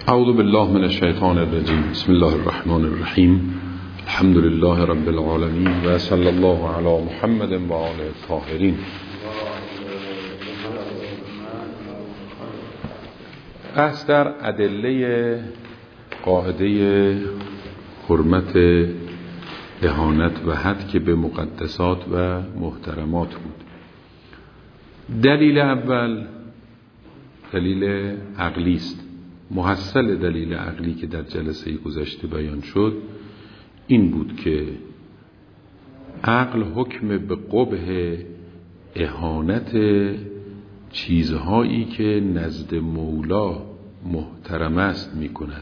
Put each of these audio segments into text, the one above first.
اعوذ بالله من الشیطان الرجیم. بسم الله الرحمن الرحیم. الحمد لله رب العالمین و صلی الله علی محمد و آله الطاهرین. بحث در ادله قاعده حرمت اهانت و هتک به مقدسات و محترمات بود. دلیل اول دلیل عقلی است. محصل دلیل عقلی که در جلسه گذشته بیان شد این بود که عقل حکم به قبح اهانت چیزهایی که نزد مولا محترم است می کند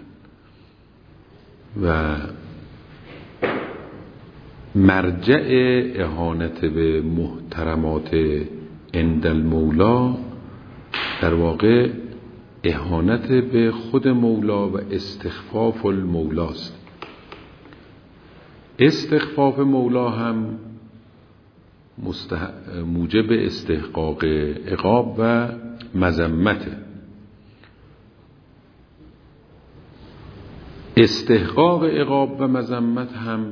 و مرجع اهانت به محترمات عند المولا در واقع اهانت به خود مولا و استخفاف المولاست. استخفاف مولا هم موجب استحقاق عقاب و مذمت. استحقاق عقاب و مذمت هم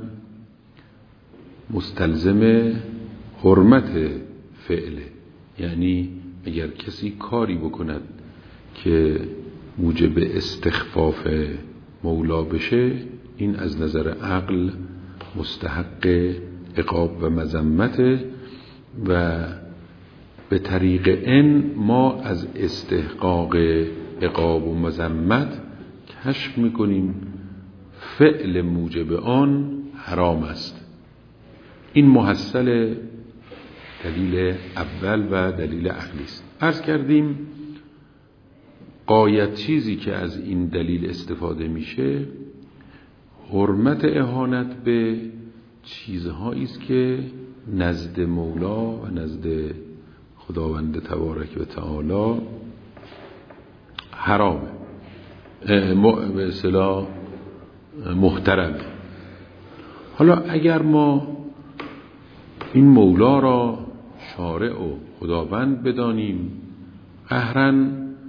مستلزم حرمت فعله، یعنی اگر کسی کاری بکند که موجب استخفاف مولا بشه، این از نظر عقل مستحق عقاب و مذمت و به طریق ان ما از استحقاق عقاب و مذمت کشف میکنیم فعل موجب آن حرام است. این محصل دلیل اول و دلیل عقلی است. عرض کردیم غایت چیزی که از این دلیل استفاده میشه حرمت اهانت به چیزهایی است که نزد مولا و نزد خداوند تبارک و تعالی حرامه، به اصطلاح محترمه. حالا اگر ما این مولا را شارع و خداوند بدانیم، قهراً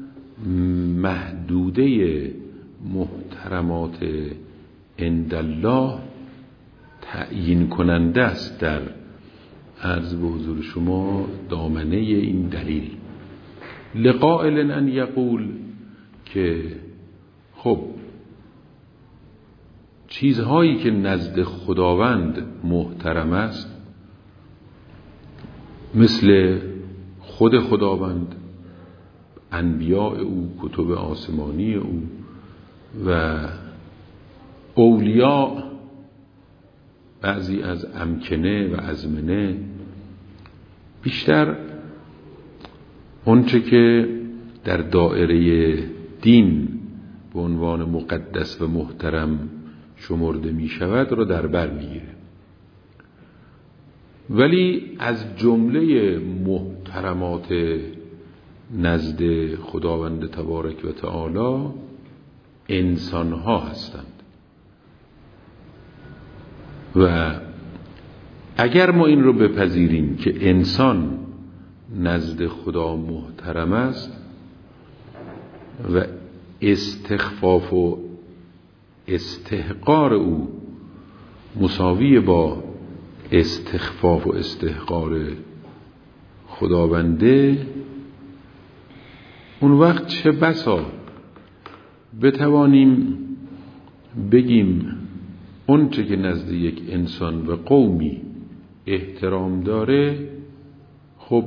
محدوده محترمات عند الله تعیین کننده است در عرض به حضور شما دامنه این دلیل. لقائل ان یقول که خب چیزهایی که نزد خداوند محترم است مثل خود خداوند، انبیاء او، کتب آسمانی او و اولیاء، بعضی از امکنه و ازمنه، بیشتر اونچه که در دائره دین به عنوان مقدس و محترم شمرده می شود را در بر می گیره. ولی از جمله محترمات نزد خداوند تبارک و تعالی انسان ها هستند و اگر ما این رو بپذیریم که انسان نزد خدا محترم است و استخفاف و استحقار او مساوی با استخفاف و استحقار خداونده، اون وقت چه بسا بتوانیم بگیم اون چه که نزد یک انسان و قومی احترام داره، خب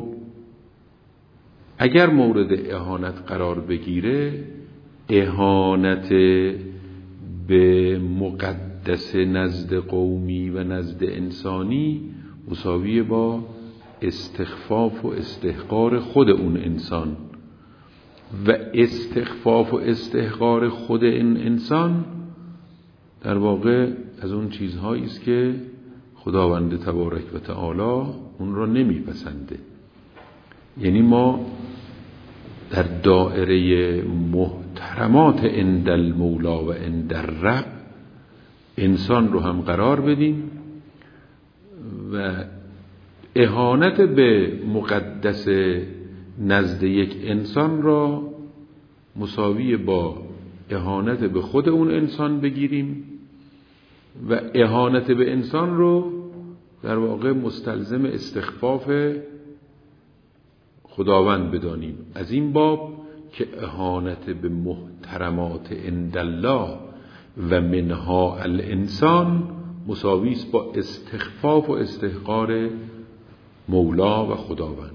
اگر مورد اهانت قرار بگیره، اهانت به مقدس نزد قومی و نزد انسانی مساوی با استخفاف و استحقار خود اون انسان و استخفاف و استحقار خود این انسان در واقع از اون چیزهایی است که خداوند تبارک و تعالی اون را نمیپسنده. یعنی ما در دائره محترمات عند المولا و عند الرب انسان رو هم قرار بدیم و اهانت به مقدس نزد یک انسان را مساوی با اهانت به خود اون انسان بگیریم و اهانت به انسان رو در واقع مستلزم استخفاف خداوند بدانیم. از این باب که اهانت به محترمات عندالله و منها الانسان مساوی است با استخفاف و استحقار مولا و خداوند.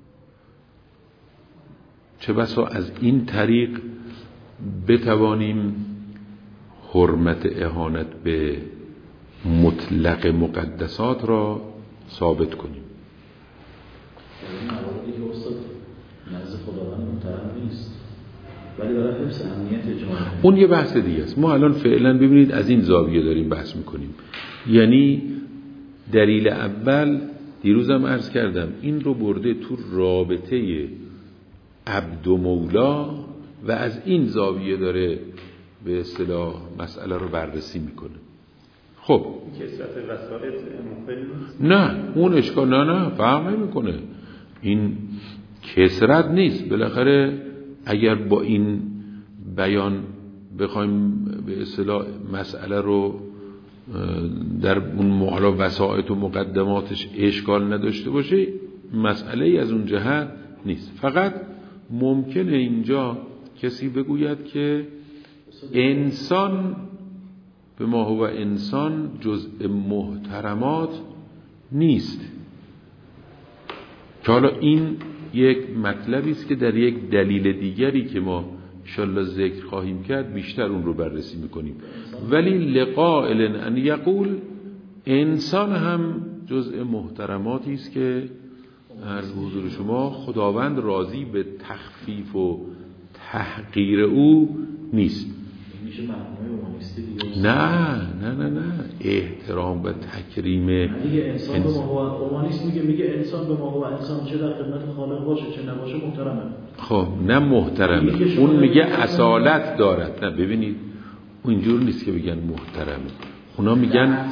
چه بسا از این طریق بتوانیم حرمت اهانت به مطلق مقدسات را ثابت کنیم. این مواردی که استاد نزد خداوند محترم نیست ولی برای حفظ امنیت جامعه اون یه بحث دیگه است. ما الان فعلا ببینید از این زاویه داریم بحث میکنیم. یعنی دلیل اول دیروزم عرض کردم این رو برده تو رابطه عبد و مولا و از این زاویه داره به اصطلاح مسئله رو بررسی میکنه. خب کثرت وسایط مخل نیست؟ نه اون اشکال نه فرق نمیکنه. این کثرت نیست. بالاخره اگر با این بیان بخوایم به اصطلاح مسئله رو در اون معلا وسایط و مقدماتش اشکال نداشته باشه مسئله ای از اون جهت نیست. فقط ممکنه اینجا کسی بگوید که انسان به ما هو انسان جزء محترمات نیست، که حالا این یک مطلبی است که در یک دلیل دیگری که ما انشالله ذکر خواهیم کرد بیشتر اون رو بررسی میکنیم. ولی لقائل ان یقول انسان هم جزء محترماتی است که عرض حضور شما خداوند راضی به تخفیف و تحقیر او نیست. نه احترام و تکریم انسان به ما هو اومانیست میگه انسان به ما هو انسان چه در خدمت خالق باشه چه نباشه محترمه. خب نه محترمه، اون میگه اصالت دارد. نه ببینید اونجور نیست که بگن محترمه، اونا میگن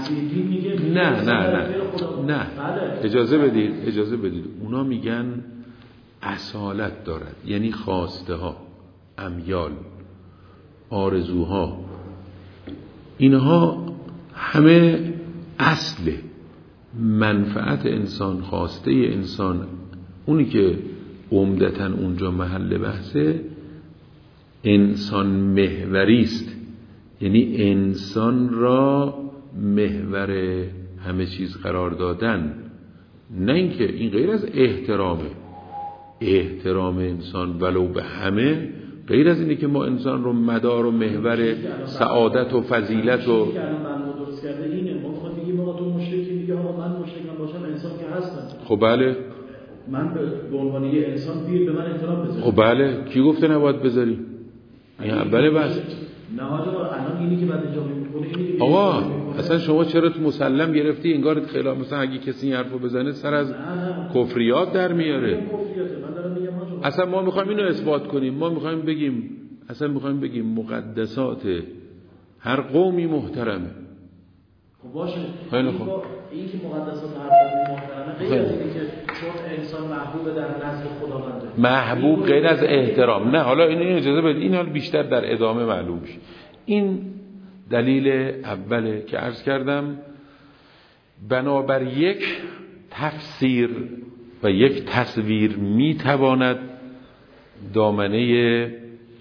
نه اجازه بدید اونا میگن اصالت دارد، یعنی خواسته ها، امیال، آرزوها، اینها همه اصل منفعت انسان، خواسته انسان، اونی که عمدتاً اونجا محل بحثه انسان محوری است، یعنی انسان را محور همه چیز قرار دادن. نه اینکه این غیر از احترام انسان ولو به همه، غیر از اینه که ما انسان رو مدار و محور سعادت و فضیلت و درست کرده اینه. ما بگیم آقا تو مشرکی، میگه آقا من مشرک باشم انسان که هستم. خب بله، من به عنوان یه انسان به من احترام بذارید. خب بله، کی گفته نباید بذاری؟ این اوله بس. نه حالا الان اینی که بعد اینجا میگه آقا اصلا شما چرا تو مسلم گرفتی انگار خلاف، مثلا اگه کسی این حرفو بزنه سر از کفریات در میاره. اصلا ما میخوایم اینو اثبات کنیم، ما میخوایم بگیم مقدسات هر قومی محترمه. خب باشه، خیلی خوب. این که مقدسات هر قومی محترمه غیر از اینه که چون انسان محبوب در نزد خداونده، محبوب غیر از احترام. نه حالا این اجازه بدید، این حالا بیشتر در ادامه معلوم میشه. این دلیل اوله که عرض کردم. بنابر یک تفسیر و یک تصویر میتواند دامنه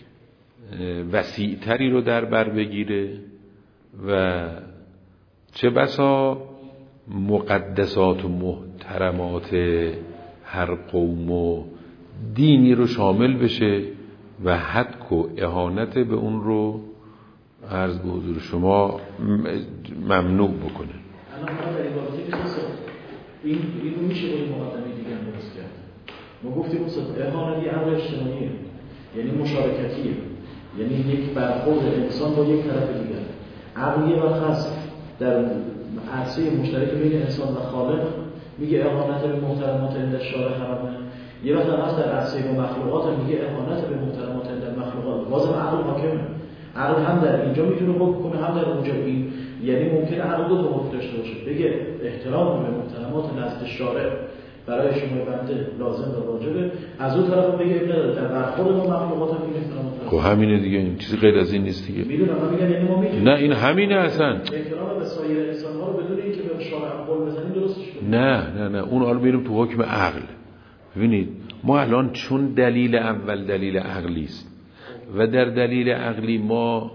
وسیعتری رو در بر بگیره و چه بسا مقدسات و محترمات هر قوم و دینی رو شامل بشه و حد و اهانت به اون رو عرض به حضور شما ممنوع بکنه. الان ما در عبارتی که این رو میشه با این مقدمه دیگه هم درست کرد. ما گفتیم اهانت یه امر اجتماعیه، یعنی مشارکتیه، یعنی یک برخورد انسان با یک طرف دیگر. عقل یه وقت هست در عرصه مشترک بین انسان و خالق میگه اهانت به محترمات عند الشارع حرامه، یه وقت هست در عرصه مخلوقات میگه اهانت به محترمات عند المخلوقات. بازم عقل حاکمه، عقل هم در اینجا میتونه حکم کنه هم در اونجا. این یعنی ممکنه عقل دو تا حکم داشته باشه، بگه احترام به محترمات نزد شارع برای شما بنده لازم و واجبه، از اون طرف بگه ابن نداره در برخورد ما مخلوقات هم این احترام. خب همینه دیگه، این چیزی غیر از این نیست دیگه. میدونم من میگم یعنی ما میدونیم نه این همینه اصلا. احترام به سایر انسان‌ها رو بدون اینکه به شارع قول بزنیم درستش کنیم. نه اون حالا میریم تو حکم عقل. ببینید ما الان چون دلیل اول دلیل عقلی است و در دلیل عقلی ما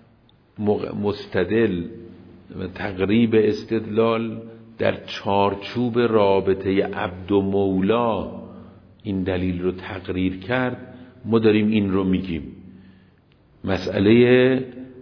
مستدل و تقریب استدلال در چارچوب رابطه عبد و مولا این دلیل رو تقریر کرد، ما داریم این رو میگیم. مسئله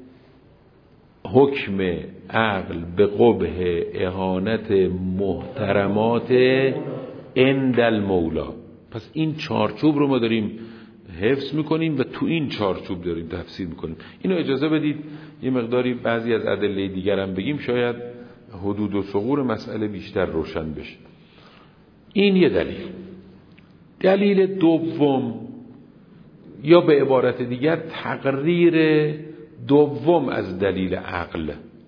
حکم عقل به قبح اهانت محترمات عند المولا، پس این چارچوب رو ما داریم حفظ میکنیم و تو این چارچوب داریم تفسیر میکنیم. اینو اجازه بدید یه مقداری بعضی از ادله دیگر هم بگیم، شاید حدود و ثغور مسئله بیشتر روشن بشه. این یه دلیل. دلیل دوم یا به عبارت دیگر تقریر دوم از دلیل عقل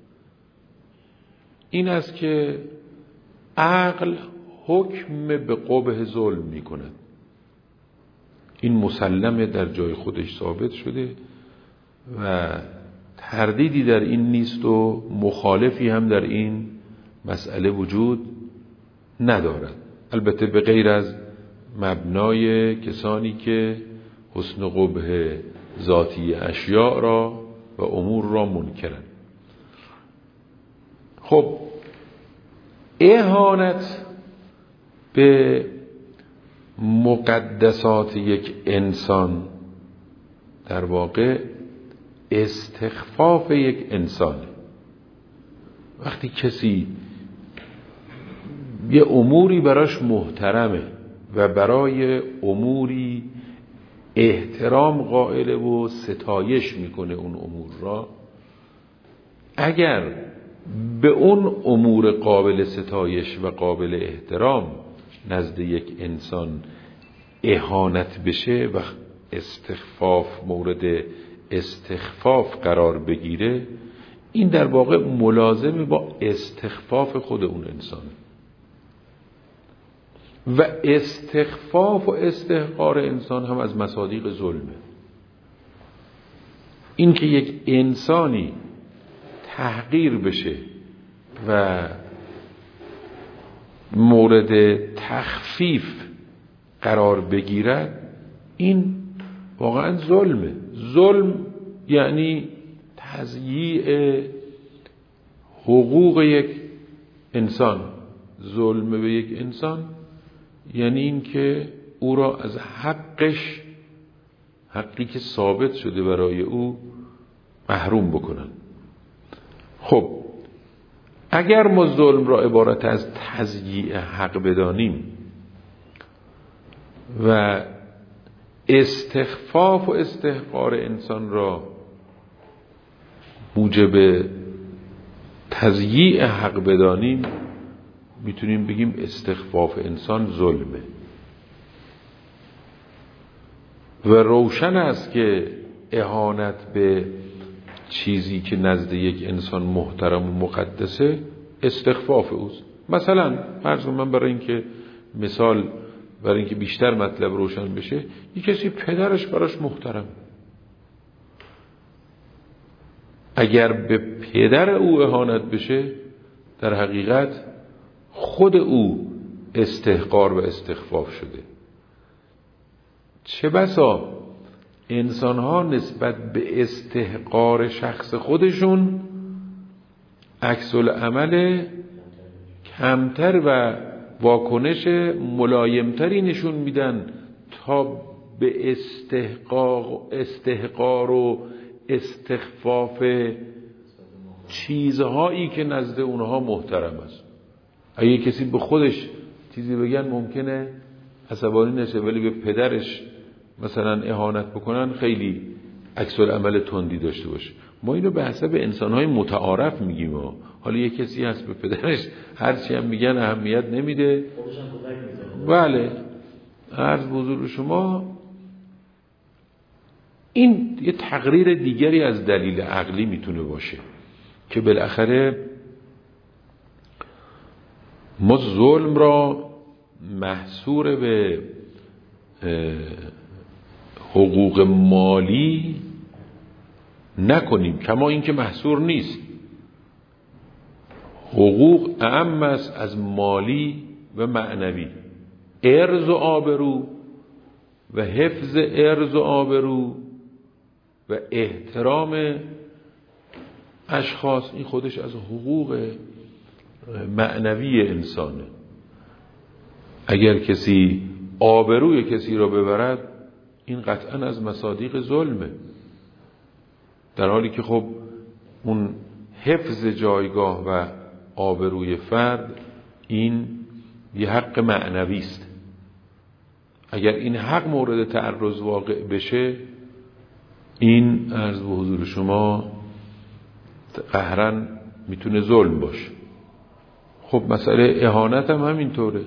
این است که عقل حکم به قبح ظلم می کند. این مسلمه، در جای خودش ثابت شده و تردیدی در این نیست و مخالفی هم در این مسئله وجود ندارد، البته به غیر از مبنای کسانی که حسن قبح ذاتی اشیاء را و امور را منکرند. خب اهانت به مقدسات یک انسان در واقع استخفاف یک انسان. وقتی کسی یه اموری براش محترمه و برای اموری احترام قائله و ستایش میکنه اون امور را، اگر به اون امور قابل ستایش و قابل احترام نزد یک انسان اهانت بشه و استخفاف مورد استخفاف قرار بگیره، این در واقع ملازم با استخفاف خود اون انسانه و استخفاف و استحقار انسان هم از مصادیق ظلمه. این که یک انسانی تحقیر بشه و مورد تخفیف قرار بگیرد، این واقعا ظلمه. ظلم یعنی تضییع حقوق یک انسان. ظلم به یک انسان یعنی این که او را از حقش، حقی که ثابت شده برای او، محروم بکنن. خب اگر ما ظلم را عبارت از تضییع حق بدانیم و استخفاف و استحقار انسان را موجب تضییع حق بدانیم، میتونیم بگیم استخفاف انسان ظلمه. و روشن است که اهانت به چیزی که نزد یک انسان محترم و مقدسه استخفاف اوست. مثلا فرض من برای اینکه بیشتر مطلب روشن بشه، یک کسی پدرش براش محترم، اگر به پدر او اهانت بشه، در حقیقت خود او استحقار و استخفاف شده. چه بسا انسان‌ها نسبت به استحقار شخص خودشون عکس العمل کمتر و واکنش ملایمتری نشون میدن تا به استحقار و استخفاف چیزهایی که نزد اونها محترم است. اگه کسی به خودش چیزی بگن ممکنه عصبانی نشه، ولی به پدرش مثلا اهانت بکنن خیلی عکس العمل تندی داشته باشه. ما اینو به حسب انسان‌های متعارف میگیم. حالا یه کسی هست به پدرش هرچی هم میگن اهمیت نمیده. بله، عرض به حضور شما این یه تقریر دیگری از دلیل عقلی میتونه باشه که بالاخره ما ظلم را محصور به حقوق مالی نکنیم، کما اینکه محصور نیست. حقوق اعم است از مالی و معنوی. ارز و آبرو و حفظ ارز و آبرو و احترام اشخاص، این خودش از حقوق معنوی انسانه. اگر کسی آبروی کسی را ببرد، این قطعا از مصادیق ظلمه، در حالی که خب اون حفظ جایگاه و آبروی فرد این یه حق معنوی است. اگر این حق مورد تعرض واقع بشه، این عرض به حضور شما قهراً میتونه ظلم باشه. خب مسئله اهانت هم همینطوره.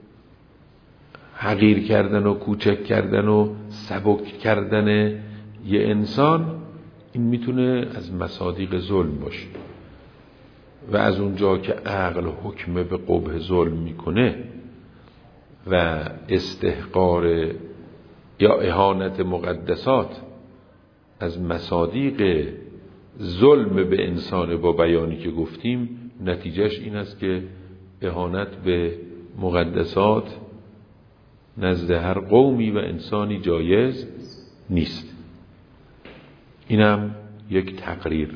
حقیر کردن و کوچک کردن و سبک کردن یه انسان، این میتونه از مصادیق ظلم باشه. و از اونجا که عقل حکم به قبح ظلم میکنه و استحقار یا اهانت مقدسات از مصادیق ظلم به انسان با بیانی که گفتیم، نتیجهش این است که اهانت به مقدسات نزد هر قومی و انسانی جایز نیست. اینم یک تقریر.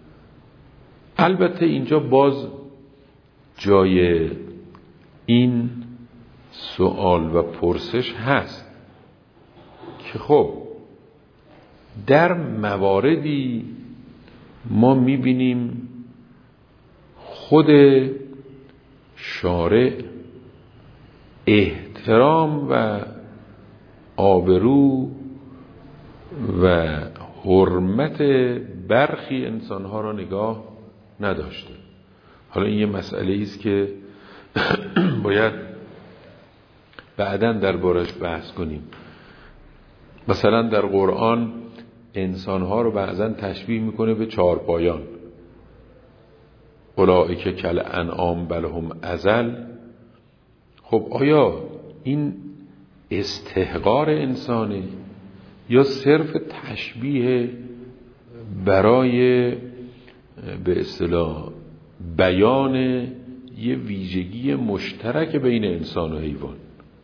البته اینجا باز جای این سوال و پرسش هست که خب در مواردی ما میبینیم خود شارع احترام و آبرو و حرمت برخی انسانها را نگاه نداشته. حالا این یه مسئله است که باید بعداً دربارش بحث کنیم. مثلا در قرآن انسانها رو بعضاً تشبیه میکنه به چارپایان. اولئک کالانعام بل هم اضل. خب آیا این استحقار انسانه یا صرف تشبیه برای به اصطلاح بیان یه ویژگی مشترک بین انسان و حیوان؟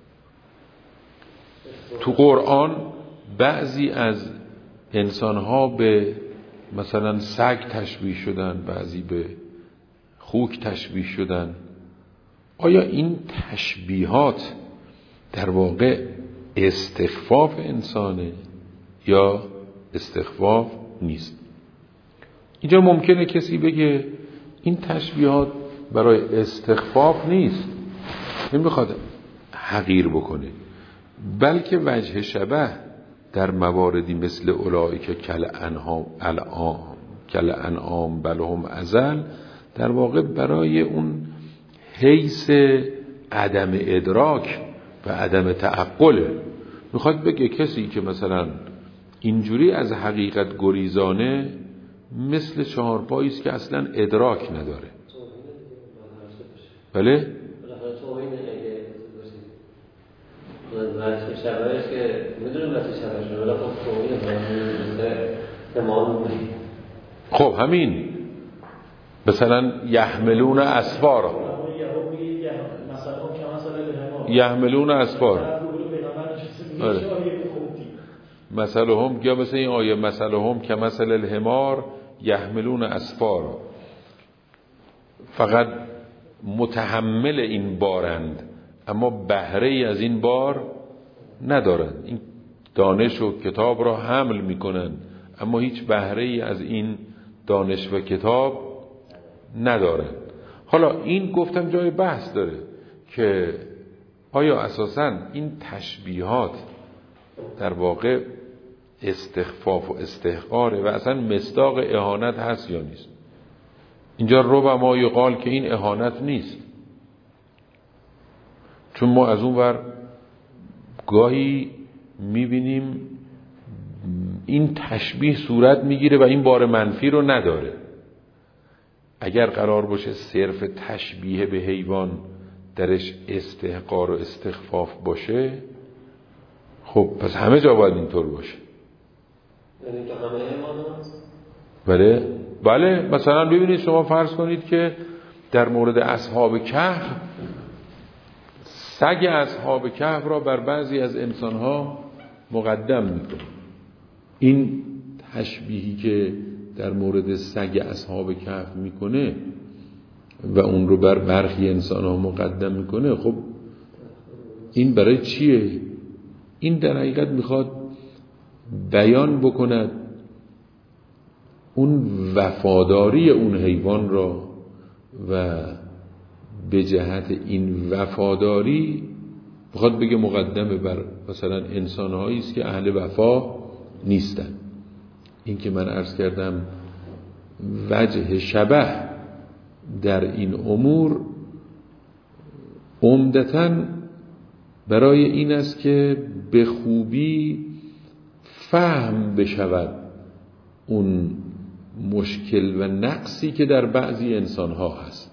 تو قرآن بعضی از انسانها به مثلا سگ تشبیه شدن، بعضی به خوک تشبیه شدن. آیا این تشبیهات در واقع استخفاف انسانه یا استخفاف نیست؟ اینجا ممکنه کسی بگه این تشبیهات برای استخفاف نیست، نمیخواد حقیر بکنه، بلکه وجه شبه در مواردی مثل اولئک کالانعام بل هم اضل در واقع برای اون حیث عدم ادراک و عدم تعقله. میخواد بگه کسی که مثلا اینجوری از حقیقت گریزانه مثل چهارپایی است که اصلا ادراک نداره. بله؟ وقتی شبهش که میدونم وقتی شبهش رو ولی خب توهین خب همین مثلا یحملون اسفار، یحملون اسفار مثلهم، یا مثل این آیه مثلهم کمثل الحمار یحملون اسفار، فقط متحمل این بارند اما بهره ای از این بار ندارند. این دانش و کتاب را حمل میکنند اما هیچ بهره ای از این دانش و کتاب ندارند. حالا این گفتم جای بحث داره که آیا اساساً این تشبیهات در واقع استخفاف و استحقاره و اصلا مصداق اهانت هست یا نیست. اینجا ربما یقال که این اهانت نیست، چون ما از اون ور گاهی میبینیم این تشبیه صورت میگیره و این بار منفی رو نداره. اگر قرار باشه صرف تشبیه به حیوان درش استحقار و استخفاف باشه، خب پس همه جا باید اینطور باشه. یعنی تو همه ایمان هست؟ بله. مثلا ببینید شما فرض کنید که در مورد اصحاب کهف، سگ اصحاب کهف را بر بعضی از انسانها مقدم میکنه. این تشبیهی که در مورد سگ اصحاب کهف میکنه و اون رو بر برخی انسانها مقدم میکنه، خب این برای چیه؟ این در حقیقت میخواد بیان بکند اون وفاداری اون حیوان را و به جهت این وفاداری بخواد بگه مقدمه بر مثلا انسان‌هایی است که اهل وفا نیستن. این که من عرض کردم وجه شبه در این امور عمدتاً برای این است که به خوبی فهم بشود اون مشکل و نقصی که در بعضی انسان‌ها هست.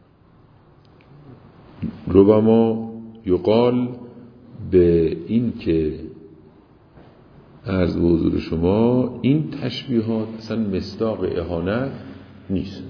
ربما یقال به این که عرض به حضور شما این تشبیهات اصلا مصداق اهانت نیست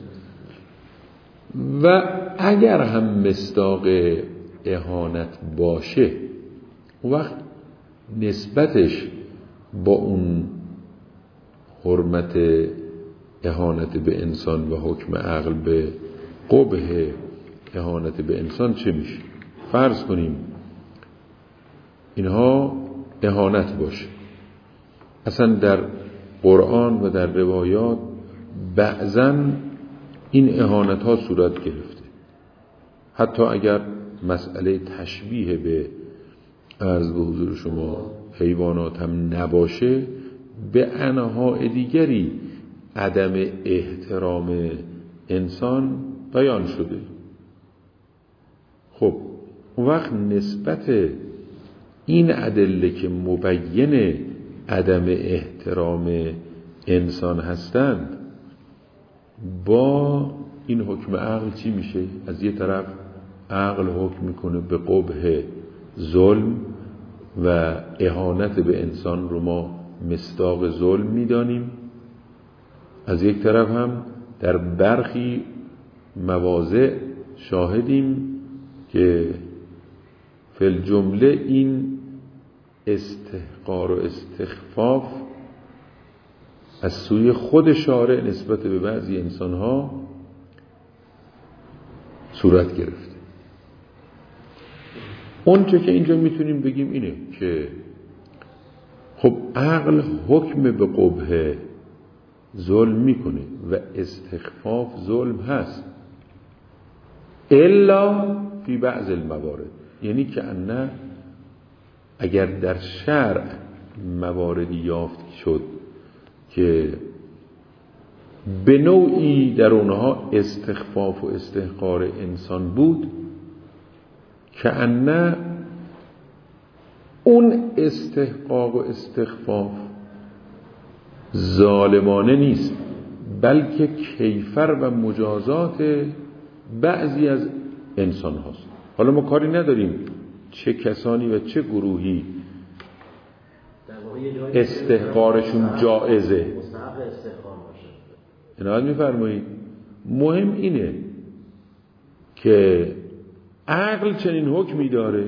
و اگر هم مصداق اهانت باشه اون وقت نسبتش با اون حرمت اهانت به انسان و حکم عقل به قبح اهانت به انسان چه میشه؟ فرض کنیم اینها اهانت باشه. اصلا در قرآن و در روایات بعضاً این اهانت ها صورت گرفته، حتی اگر مسئله تشبیه به عرض به حضور شما حیوانات هم نباشه، به انواع دیگری عدم احترام انسان بیان شده. خب اون وقت نسبت این ادله که مبین عدم احترام انسان هستند با این حکم عقل چی میشه؟ از یه طرف عقل حکم میکنه به قبح ظلم و اهانت به انسان رو ما مصداق ظلم میدانیم، از یک طرف هم در برخی مواضع شاهدیم که فی الجمله این استحقار و استخفاف از سوی خود شارع نسبت به بعضی انسانها صورت گرفته. اون چه که اینجا میتونیم بگیم اینه که خب عقل حکم به قبح ظلم میکنه و استخفاف ظلم هست، الا فی بعض الموارد، یعنی که نه اگر در شرع مواردی یافت شد که به نوعی در اونها استخفاف و استحقار انسان بود، که نه اون استحقاق و استخفاف ظالمانه نیست، بلکه کیفر و مجازات بعضی از انسان هاست. حالا ما کاری نداریم چه کسانی و چه گروهی استحقارشون جائزه، عنایت می‌فرمایید. مهم اینه که عقل چنین حکمی داره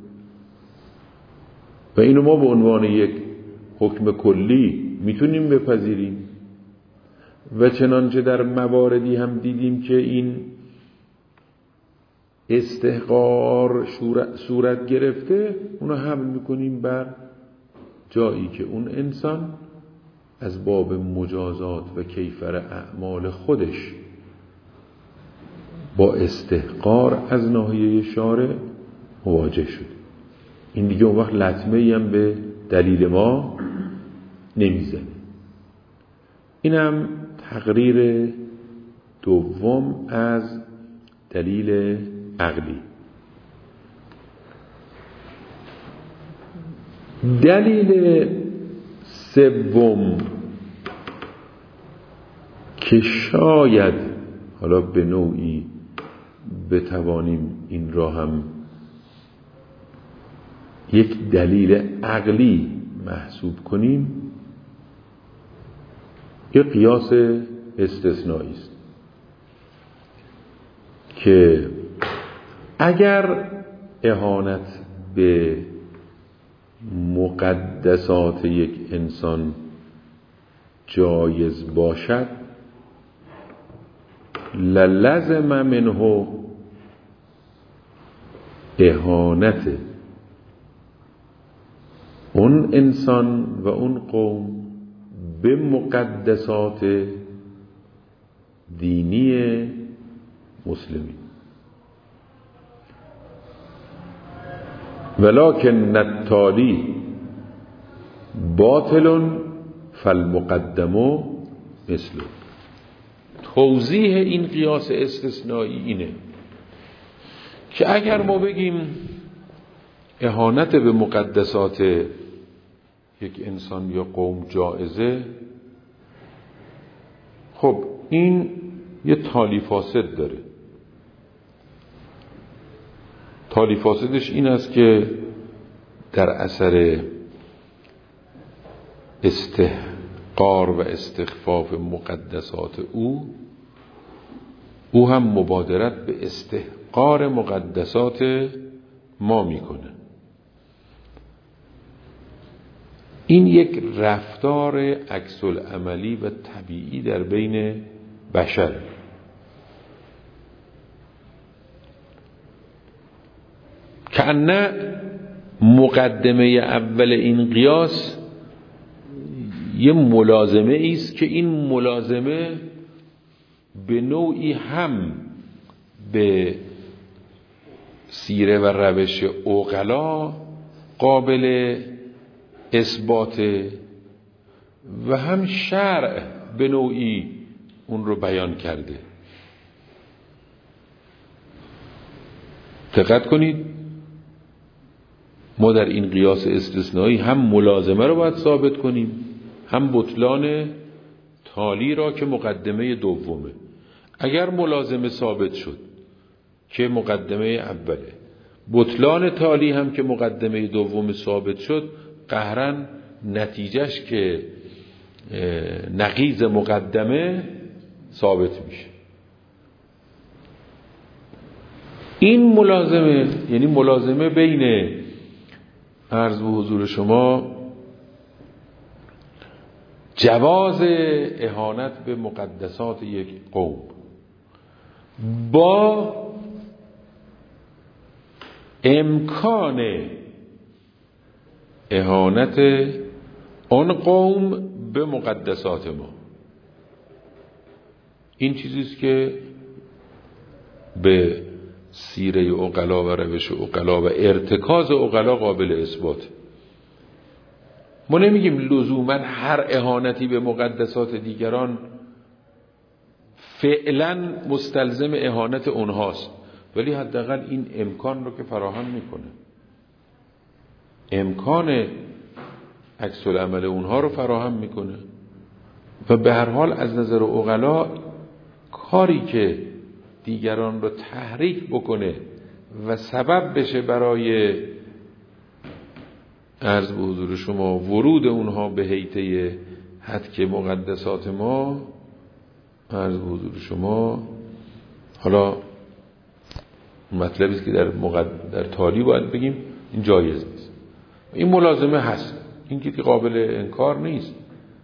و اینو ما به عنوان یک حکم کلی میتونیم بپذیریم و چنانچه در مواردی هم دیدیم که این استحقار صورت گرفته، اونو حمل میکنیم بر جایی که اون انسان از باب مجازات و کیفر اعمال خودش با استحقار از ناحیه شارع مواجه شد. این دیگه اون وقت لطمه‌ای هم به دلیل ما نمیزنه. اینم تقریر دوم از دلیل عقلی. دلیل سوم که شاید حالا به نوعی بتوانیم این را هم یک دلیل عقلی محسوب کنیم، یه قیاس استثنایی است که اگر اهانت به مقدسات یک انسان جایز باشد، للزم منه اهانت اون انسان و اون قوم به مقدسات دینی مسلمین. ولکن التالی باطل فالمقدم مثله. توضیح این قیاس استثنایی اینه که اگر ما بگیم اهانت به مقدسات یک انسان یا قوم جائزه، خب این یه تالی فاسد داره. تالی فاسدش این است که در اثر استحقار و استخفاف مقدسات او هم مبادرت به استحقار مقدسات ما میکنه. این یک رفتار عکس العملی و طبیعی در بین بشر. کأن مقدمه اول این قیاس یه ملازمه است که این ملازمه به نوعی هم به سیره و روش عقلا قابل اثبات و هم شرع به نوعی اون رو بیان کرده. دقت کنید، ما در این قیاس استثنایی هم ملازمه رو باید ثابت کنیم، هم بطلان تالی را که مقدمه دومه. اگر ملازمه ثابت شد که مقدمه اوله، بطلان تالی هم که مقدمه دوم ثابت شد، قهرا نتیجهش که نقیض مقدمه ثابت میشه. این ملازمه یعنی ملازمه بین عرض به حضور شما جواز اهانت به مقدسات یک قوم با امکان اهانت آن قوم به مقدسات ما. این چیزیست که به سیره عقلا و روش عقلا و ارتکاز عقلا قابل اثبات. ما نمیگیم لزوما هر اهانتی به مقدسات دیگران فعلا مستلزم اهانت اونهاست، ولی حداقل این امکان رو که فراهم میکنه، امکان عکس العمل اونها رو فراهم میکنه. و به هر حال از نظر عقلا کاری که دیگران رو تحریک بکنه و سبب بشه برای عرض به حضور شما ورود اونها به حیطه هتک مقدسات ما، عرض به حضور شما حالا مطلبی است که در تالی باید بگیم این جایز نیست. این ملازمه هست، این که قابل انکار نیست.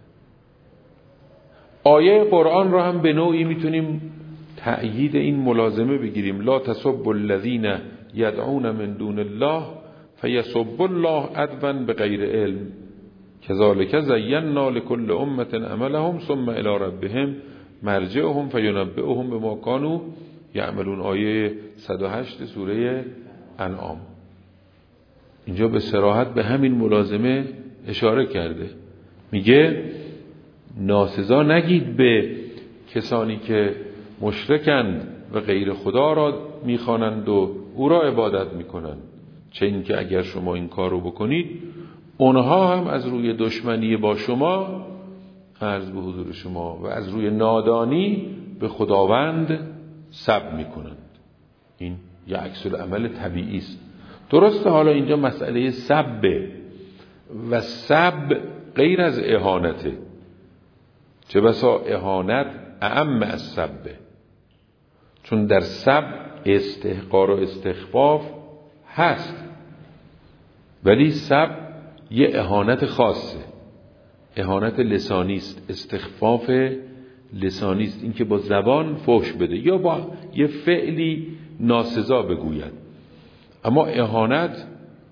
آیه قرآن را هم به نوعی میتونیم تأیید این ملازمه بگیریم. لا تسبوا الذین یدعون من دون الله فیسبوا الله عدوا بغیر علم کذالک زینا لكل امة عملهم ثم الی ربهم مرجعهم فینبئهم بما كانوا یعملون. آیه 108 سوره انعام. اینجا به صراحت به همین ملازمه اشاره کرده. میگه ناسزا نگید به کسانی که مشرکند و غیر خدا را میخوانند و او را عبادت میکنند، چه این که اگر شما این کار رو بکنید اونها هم از روی دشمنی با شما، عرض به حضور شما، و از روی نادانی به خداوند سب میکنند. این یه عکس العمل طبیعی است. درسته حالا اینجا مسئله سب و سب غیر از اهانته، چه بسا اهانت اعم از سب، چون در سب استحقار و استخفاف هست، ولی سب یه اهانت خاصه، اهانت لسانی است، استخفاف لسانی است، این که با زبان فحش بده یا با یه فعلی ناسزا بگوید. اما اهانت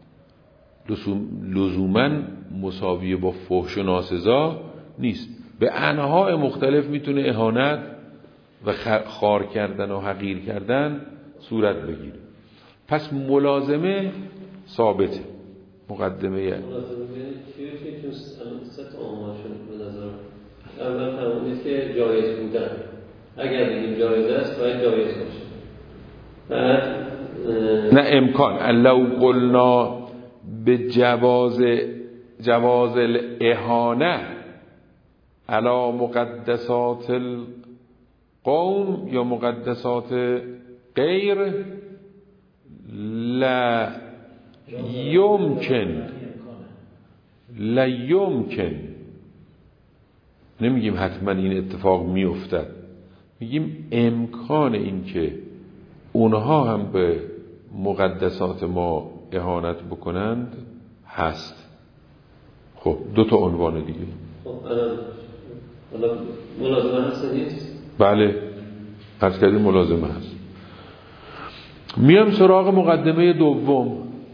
لزوماً مساویه با فحش و ناسزا نیست. به انواع مختلف میتونه اهانت و خار کردن و حقیر کردن صورت بگیره. پس ملازمه ثابته. مقدمه ملازمه چیه که تو سطح آمار شد به نظر اول فرمودید که جایز بودن، اگر بگیم جایز است باید جایز باشه. بعد نه امکان لو قلنا به جواز الاهانه علی مقدسات القوم یا مقدسات غیر لا یمکن، نمیگیم حتما این اتفاق میافتد، میگیم امکان این که اونها هم به مقدسات ما اهانت بکنند هست. خب دو تا عنوان دیگه. خب الان ملازمه هست نیست؟ بله عرض کردیم ملازمه هست. میام سراغ مقدمه دوم.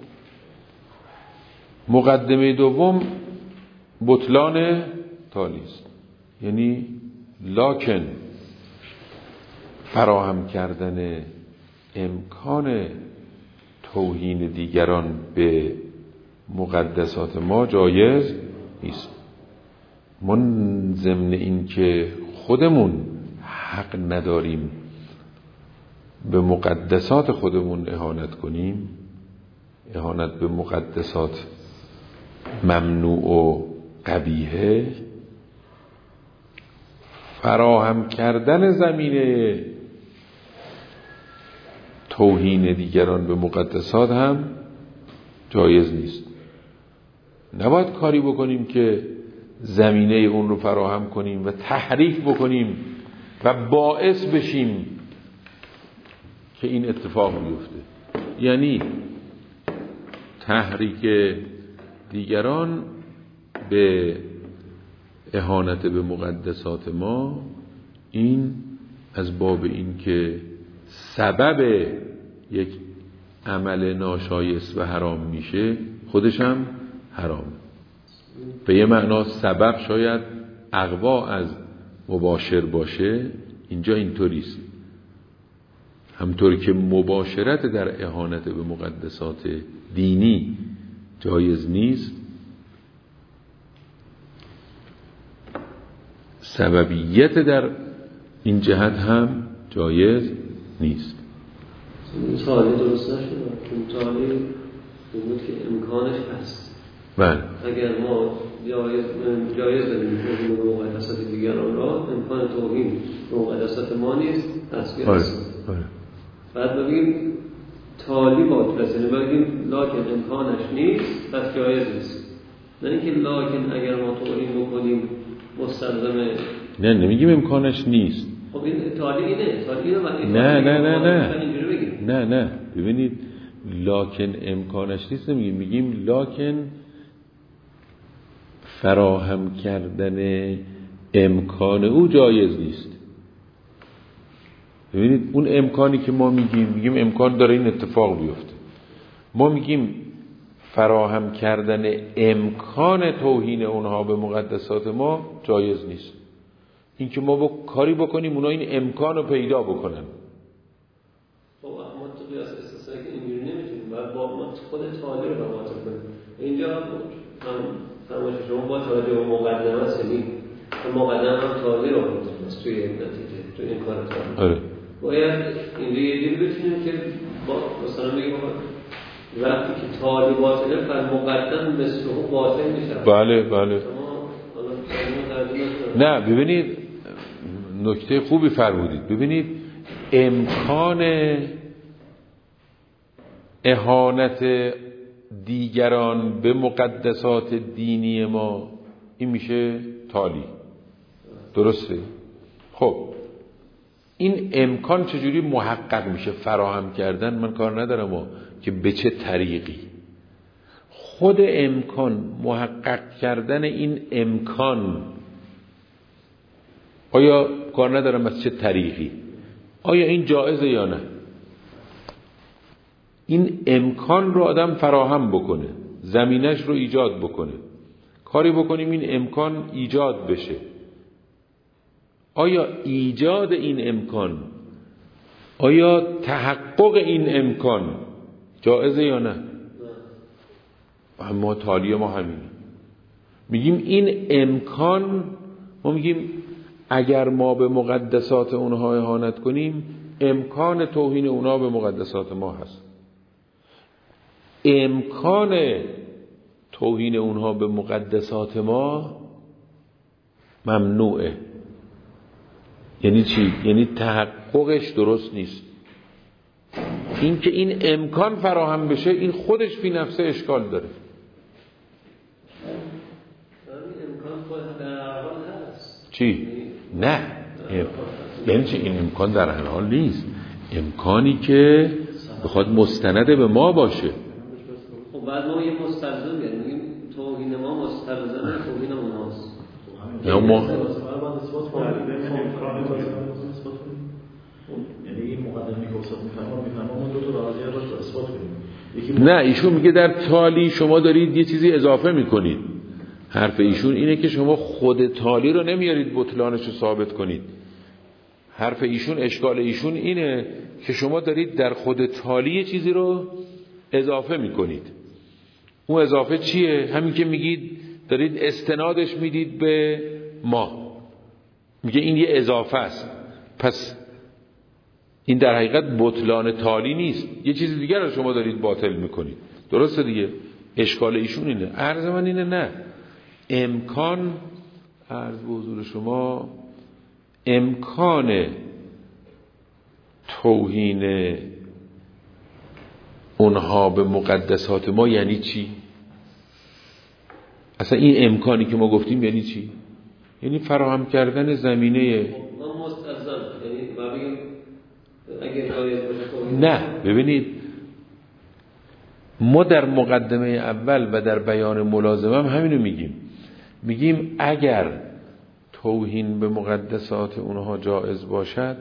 مقدمه دوم بطلان تالی است، یعنی لکن فراهم کردن امکان توهین دیگران به مقدسات ما جایز نیست. ما ضمن این که خودمون حق نداریم به مقدسات خودمون اهانت کنیم، اهانت به مقدسات ممنوع و قبیحه، فراهم کردن زمینه توهین دیگران به مقدسات هم جایز نیست. نباید کاری بکنیم که زمینه اون رو فراهم کنیم و تحریف بکنیم و باعث بشیم که این اتفاق بیفته. یعنی تحریک دیگران به اهانت به مقدسات ما، این از باب این که سبب یک عمل ناشایست و حرام میشه، خودش هم حرام. به یه معنا سبب شاید اقوا از مباشر باشه، اینجا اینطوریست. همطور که مباشرت در اهانت به مقدسات دینی جایز نیست، سببیت در این جهت هم جایز نیست. این سوالی درست نشد. این سوالی بود که امکانش هست. بله. اگر ما جایز داریم توهین به مقدسات دیگران را، امکان توهین به مقدسات ما نیست، تصویر هست. بعد بگیم تالی باطل است، یعنی بگیم لاکن امکانش نیست پس جایز نیست. نه اینکه لاکن اگر ما توهین بکنیم مستلزمه. نه نمیگیم امکانش نیست. خب این تالی اینه. نه ببینید لاکن امکانش نیست نمیگیم، میگیم لاکن فراهم کردن امکان او جایز نیست. ببینید اون امکانی که ما میگیم امکان داره این اتفاق بیفته، ما میگیم فراهم کردن امکان توهین اونها به مقدسات ما جایز نیست. این که ما کاری بکنیم اونا این امکان رو پیدا بکنن. خب ما تو قیاس استثنایی که اینجوری نمیتونیم، باید با ما خود تالی رو باطل کنیم. اینجا هم فرمایش شما با توجه به مقدمه است، یعنی مقدمه هم تالی رو باطل توی این نتیجه، توی این کار تالی. آره. باید اینجا یه دیگه بتونیم که مثلا بگیم وقتی که تالی باطله پر مقدم مثل او باطل میشه. بله. نه ببینید نکته خوبی فرمودید. ببینید امکان اهانت دیگران به مقدسات دینی ما، این میشه تالی. درسته؟ خب این امکان چجوری محقق میشه؟ فراهم کردن من کار ندارم که به چه طریقی. خود امکان، محقق کردن این امکان، آیا کار ندارم از چه طریقی، آیا این جایزه یا نه؟ این امکان رو آدم فراهم بکنه، زمینش رو ایجاد بکنه، کاری بکنیم این امکان ایجاد بشه. آیا ایجاد این امکان، آیا تحقق این امکان جایزه یا نه؟ اما تالی ما همینه. میگیم این امکان، ما میگیم اگر ما به مقدسات اونها اهانت کنیم، امکان توهین اونها به مقدسات ما هست. امکان توهین اونها به مقدسات ما ممنوعه. یعنی چی؟ یعنی تحققش درست نیست. این که این امکان فراهم بشه، این خودش فی نفسه اشکال داره. چی؟ نه. یعنی چی؟ این امکان در هر حال نیست. امکانی که بخواد مستند به ما باشه. خب بعد ما یه مستلزم میگیم توهین ما مستلزم توهین اونهاست. یا ما یعنی این مقدمه که استاد میفرما ما دو تا راضیه رو اثبات کنیم. نه، ایشون میگه در تالی شما دارید یه چیزی اضافه میکنید. حرف ایشون اینه که شما خود تالی رو نمیارید بطلانش رو ثابت کنید. حرف ایشون، اشکال ایشون اینه که شما دارید در خود تالی یه چیزی رو اضافه میکنید. اون اضافه چیه؟ همین که میگید دارید استنادش میدید به ما. میگه این یه اضافه است. پس این در حقیقت بطلان تالی نیست، یه چیز دیگر رو شما دارید باطل میکنید. درسته دیگه؟ اشکال ایشون اینه. عرض من اینه نه، امکان، عرض به حضور شما، امکان توهین اونها به مقدسات ما یعنی چی؟ اصلا این امکانی که ما گفتیم یعنی چی؟ یعنی فراهم کردن زمینه. نه، ببینید ما در مقدمه اول و در بیان ملازمه هم همینو میگیم اگر توهین به مقدسات اونها جائز باشد،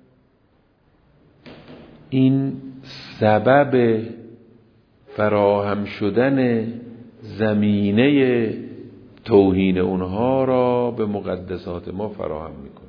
این سبب فراهم شدن زمینه توهین اونها را به مقدسات ما فراهم میکنه.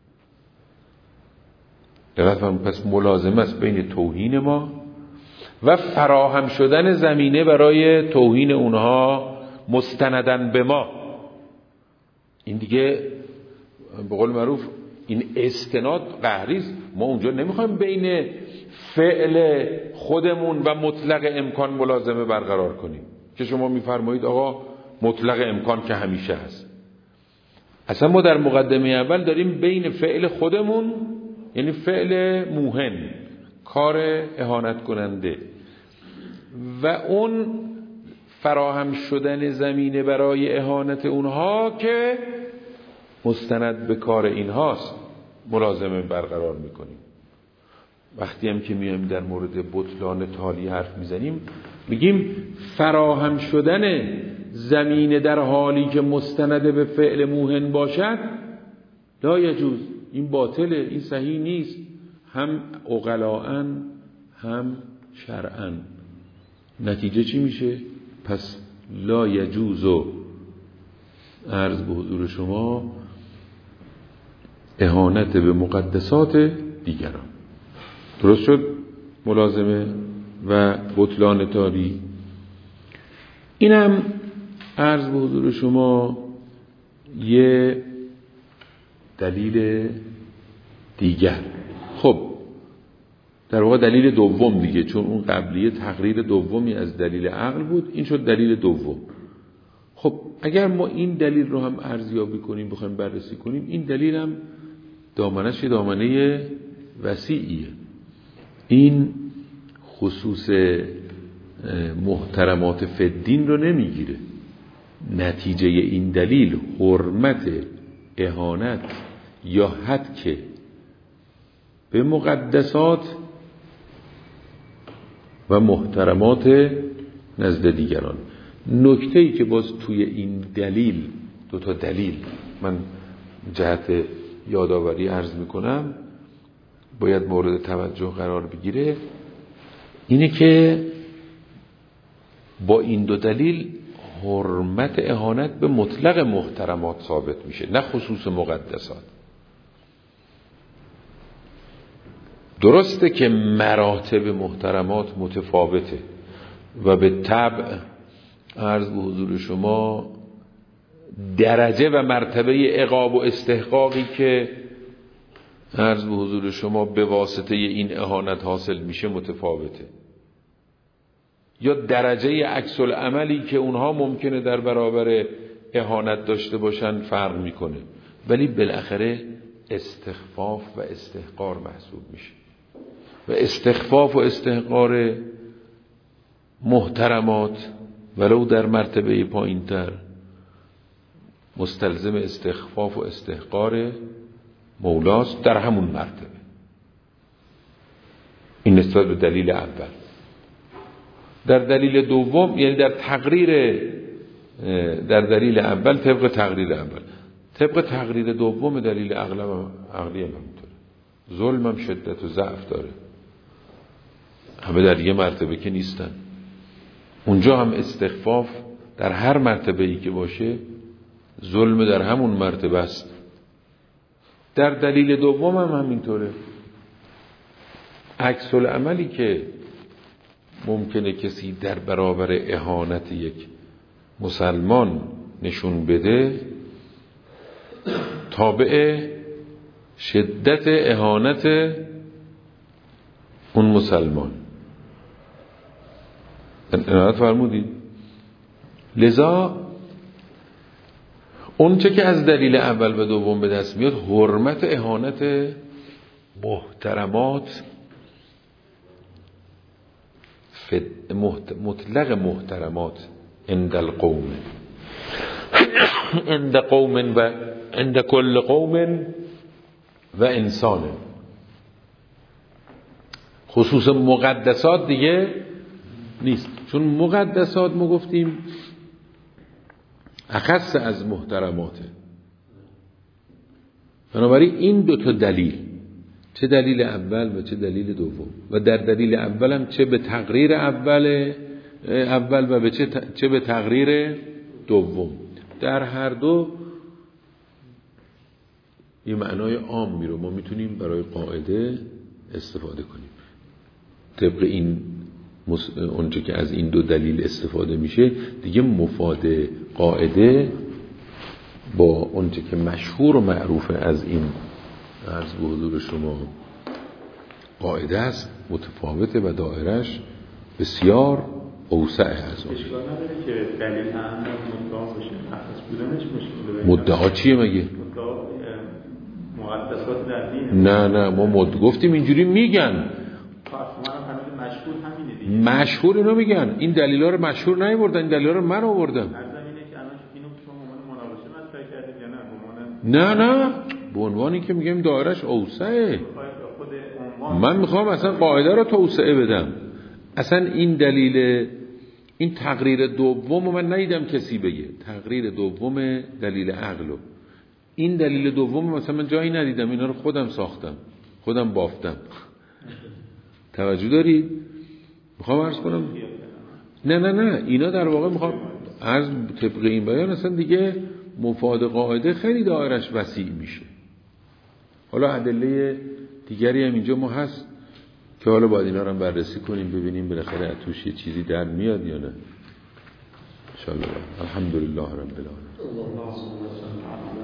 پس ملازمه است بین توهین ما و فراهم شدن زمینه برای توهین اونها مستندن به ما. این دیگه به قول معروف این استناد قهری است. ما اونجا نمیخوایم بین فعل خودمون و مطلق امکان ملازمه برقرار کنیم که شما میفرمایید آقا مطلق امکان که همیشه هست. اصلا ما در مقدمه اول داریم بین فعل خودمون، یعنی فعل موهن، کار اهانت کننده، و اون فراهم شدن زمینه برای اهانت اونها که مستند به کار اینهاست ملازمه برقرار میکنیم. وقتی هم که میایم در مورد بطلان تالی حرف میزنیم، میگیم فراهم شدن زمینه در حالی که مستند به فعل موهن باشد لا یجوز، این باطله، این صحیح نیست، هم عقلاءً هم شرعاً. نتیجه چی میشه؟ پس لا یجوز و عرض به حضور شما اهانت به مقدسات دیگران. درست شد؟ ملازمه و بطلان تالی. اینم عرض به حضور شما یه دلیل دیگر. خب در واقع دلیل دوم دیگه، چون اون قبلیه تقریر دومی از دلیل عقل بود، این شد دلیل دوم. خب اگر ما این دلیل رو هم ارزیابی کنیم، بخوایم بررسی کنیم، این دلیل هم دامنش دامنه وسیعیه. این خصوص محترمات فدین رو نمیگیره. نتیجه این دلیل حرمت، اهانت یا هتک به مقدسات و محترمات نزد دیگران. نکته‌ای که باز توی این دلیل، دو تا دلیل من جهت یادآوری عرض میکنم باید مورد توجه قرار بگیره، اینه که با این دو دلیل حرمت اهانت به مطلق محترمات ثابت میشه، نه خصوص مقدسات. درسته که مراتب محترمات متفاوته و به طبع عرض به حضور شما درجه و مرتبه عقاب و استحقاقی که عرض به حضور شما به واسطه این اهانت حاصل میشه متفاوته، یا درجه عکس العملی که اونها ممکنه در برابر اهانت داشته باشن فرق میکنه، ولی بالاخره استخفاف و استحقار محسوب میشه و استخفاف و استحقار محترمات ولو در مرتبه پایین‌تر مستلزم استخفاف و استحقار مولاست در همون مرتبه. این نسبت به دلیل اول. در دلیل دوم یعنی در دلیل اول طبق تقریر دوم دلیل عقلی هم همینطوره. ظلم هم شدت و ضعف داره، همه در یه مرتبه که نیستن. اونجا هم استخفاف در هر مرتبه‌ای که باشه ظلم در همون مرتبه است. در دلیل دوم هم همینطوره. عکس العملی که ممکنه کسی در برابر اهانت یک مسلمان نشون بده تابع شدت اهانت اون مسلمان. عنایت فرمودید؟ لذا اون چه که از دلیل اول به دوم به دست میاد حرمت اهانت محترمات مطلق محترمات عند القوم عند قوم و عند کل قوم و انسان. خصوص مقدسات دیگه نیست، چون مقدسات ما گفتیم اخص از محترماته. بنابراین این دو تا دلیل، چه دلیل اول و چه دلیل دوم، و در دلیل اول هم چه به تقریر اول و چه به تقریر دوم، در هر دو یه معنای عام می رو ما میتونیم برای قاعده استفاده کنیم. طبق این اونچه که از این دو دلیل استفاده میشه دیگه مفاد قاعده با اونچه که مشهور و معروفه از این عرض به حضور شما قاعده است متفاوته و دایرش بسیار اوسع از اون. اشکال نداره که دلیل اهم مدعا باشه، تخصص بودنش مشکل. مدعا چیه مگه؟ مدعا مقدسات در دین. نه ما گفتیم اینجوری میگن. مشهور همینه دیگه. مشهور اینو میگن. این دلیلا رو مشهور نیاوردن، این دلیلا رو من آوردم. از زمینه که الان اینو شما به عنوان مناقشه مطرح کردید یا نه؟ نه به عنوانی که میگم دایرش اوسعه. من میخوام اصلا قاعده رو توسعه بدم. اصلا این دلیل، این تقریر دوم من ندیدم کسی بگه. تقریر دوم دلیل عقلو، این دلیل دوم مثلا من جایی ندیدم. اینا رو خودم ساختم، خودم بافتم. توجه دارید؟ میخوام عرض کنم نه اینا در واقع میخوام عرض طبق این بیان اصلا دیگه مفاد قاعده خیلی دایرش وسیع میشه. حالا ادله دیگری هم اینجا ما هست که حالا باید اینا رو هم بررسی کنیم ببینیم بالاخره از توش یه چیزی در میاد یا نه. ان شاء الله. الحمدلله رب العالمین.